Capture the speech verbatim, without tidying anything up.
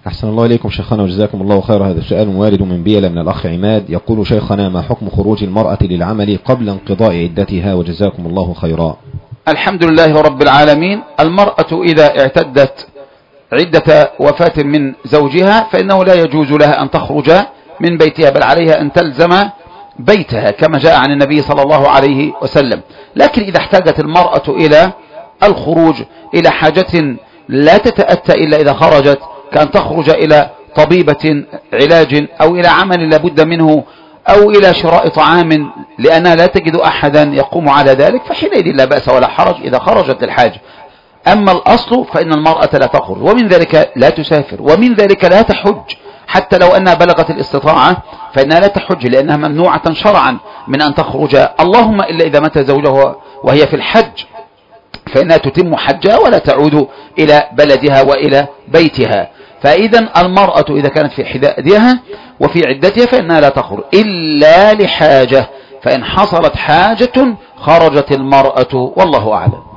أحسن الله إليكم شيخنا وجزاكم الله خير. هذا سؤال وارد من بيلة من الأخ عماد، يقول شيخنا ما حكم خروج المرأة للعمل قبل انقضاء عدتها وجزاكم الله خيرا؟ الحمد لله رب العالمين. المرأة إذا اعتدت عدة وفاة من زوجها فإنه لا يجوز لها أن تخرج من بيتها، بل عليها أن تلزم بيتها كما جاء عن النبي صلى الله عليه وسلم. لكن إذا احتاجت المرأة إلى الخروج إلى حاجة لا تتأتى إلا إذا خرجت، كأن تخرج إلى طبيبة علاج أو إلى عمل لابد منه أو إلى شراء طعام لأنها لا تجد أحدا يقوم على ذلك، فحينئذ لا بأس ولا حرج إذا خرجت للحاجة. أما الأصل فإن المرأة لا تخرج، ومن ذلك لا تسافر، ومن ذلك لا تحج حتى لو أنها بلغت الاستطاعة، فإنها لا تحج لأنها ممنوعة شرعا من أن تخرج، اللهم إلا إذا مات زوجها وهي في الحج فإنها تتم حجها ولا تعود إلى بلدها وإلى بيتها. فإذا المرأة إذا كانت في حدادها وفي عدتها فإنها لا تخرج إلا لحاجة، فإن حصلت حاجة خرجت المرأة، والله أعلم.